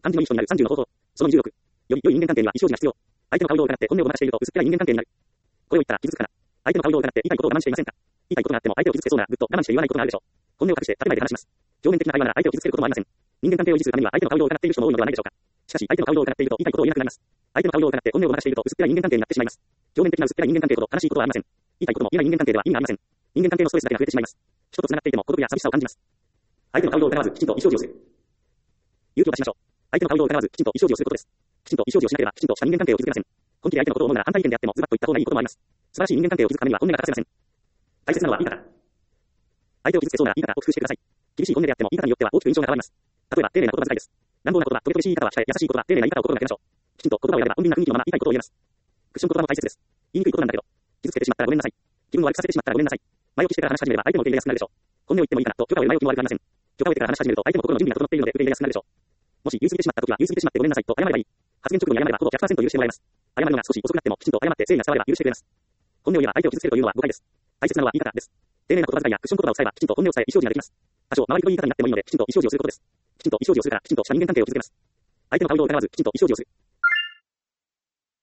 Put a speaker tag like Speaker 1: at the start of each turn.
Speaker 1: 漢字の一緒になる30の方法。その26。より良い人間関係には意思表示が必要。相手の顔色を疑って本音を漏らしていると薄っぺらい人間関係になる。これを言ったら傷つくかな。相手の顔色を疑って言いたいことを我慢していませんか。言いたいことがあっても相手を傷つけそうなぐっと我慢して言わないことがあるでしょう。本音を隠して建前で話します。表面的な会話なら相手を傷つけることもありません。人間関係を維持するためには相手の顔色を疑っている人も多いのではないでしょうか。しかし相手の顔色を疑っていると言いたいことを言えなくなります。相手の顔色を疑って本音を漏らしていると薄っぺらい人間関係になってしまいます。表面的な薄っぺらい人間関係ほど悲しいことはありません。言いたいことも言えない人間関係では意味がありません。人間関係のストレスだけが増えてしまいます。人と繋がっていても孤独や寂しさを感じます。相手の顔色を疑わずきちんと意思表示をする。勇気を出しましょう。相手の顔色を疑わずきちんと意思表示をすることです。きちんと意思表示をしなければきちんとした人間関係を築けません。本気で相手のことを思うなら反対意見であってもズバッと言った方がいいこともあります。素晴らしい人間関係を築くためには本音が欠かせません。大切なのは言い方。相手を傷つけそうな言い方を工夫してください。厳しい本音であっても言い方によっては大きく印象が変わります。例えば丁寧な言葉遣いです。乱暴な言葉、トゲトゲしい言い方は控え、優しい言葉、丁寧な言い方を心がけましょう。きちんと言葉を選べば穏便な雰囲気のまま言いたいことを言えます。クッション言葉も大切です。言いにくいことなんだけど、傷つけてしまったらごめんなさい。気分を悪くさせてしまったらごめんなさい。前置きしてから話し始めれば相手も受け入れやすくなるでしょう。本音を言ってもいいかなと許可を得る前置きも悪くありません。許可を得てから話し始めると相手も心の準備が整っているので受け入れやすくなるでしょう。もし言い過ぎてしまった時は言い過ぎてしまってごめんなさいと謝ればいい。発言直後に謝ればほぼ 100% 許してもらえます。謝るのが少し遅くなってもきちんと謝って誠意が伝われば許してくれます。本音を言えば相手を傷つけるというのは誤解です。大切なのは言い方です。丁寧な言葉遣いやクッション言葉を使えばきちんと本音を伝え意思表示ができます。多少周りと言い方になってもいいのできちんと意思表示をすることです。きちんと意思表示をするからきちんとした人間関係を築けます。相手の顔色を疑わずきちんと意思表示をする。